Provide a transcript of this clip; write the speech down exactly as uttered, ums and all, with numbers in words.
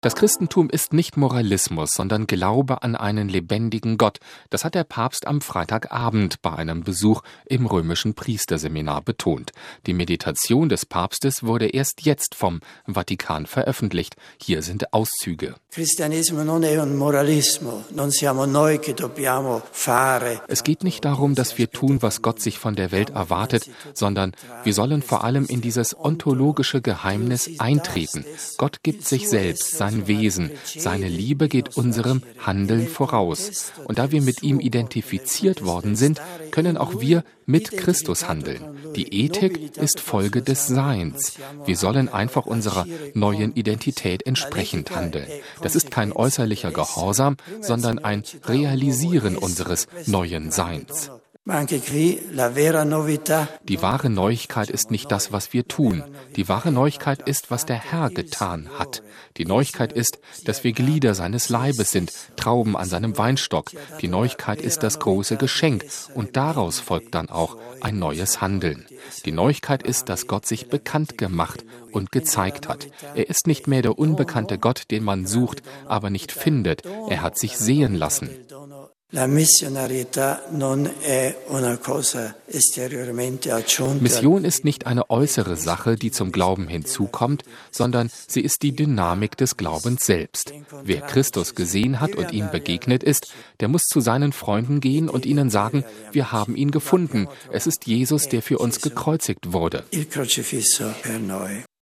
Das Christentum ist nicht Moralismus, sondern Glaube an einen lebendigen Gott. Das hat der Papst am Freitagabend bei einem Besuch im römischen Priesterseminar betont. Die Meditation des Papstes wurde erst jetzt vom Vatikan veröffentlicht. Hier sind Auszüge. Es geht nicht darum, dass wir tun, was Gott sich von der Welt erwartet, sondern wir sollen vor allem in dieses ontologische Geheimnis eintreten. Gott gibt sich selbst, sein Wesen, seine Liebe geht unserem Handeln voraus. Und da wir mit ihm identifiziert worden sind, können auch wir mit Christus handeln. Die Ethik ist Folge des Seins. Wir sollen einfach unserer neuen Identität entsprechend handeln. Das ist kein äußerlicher Gehorsam, sondern ein Realisieren unseres neuen Seins. Die wahre Neuigkeit ist nicht das, was wir tun. Die wahre Neuigkeit ist, was der Herr getan hat. Die Neuigkeit ist, dass wir Glieder seines Leibes sind, Trauben an seinem Weinstock. Die Neuigkeit ist das große Geschenk und daraus folgt dann auch ein neues Handeln. Die Neuigkeit ist, dass Gott sich bekannt gemacht und gezeigt hat. Er ist nicht mehr der unbekannte Gott, den man sucht, aber nicht findet. Er hat sich sehen lassen. Mission ist nicht eine äußere Sache, die zum Glauben hinzukommt, sondern sie ist die Dynamik des Glaubens selbst. Wer Christus gesehen hat und ihm begegnet ist, der muss zu seinen Freunden gehen und ihnen sagen, wir haben ihn gefunden. Es ist Jesus, der für uns gekreuzigt wurde.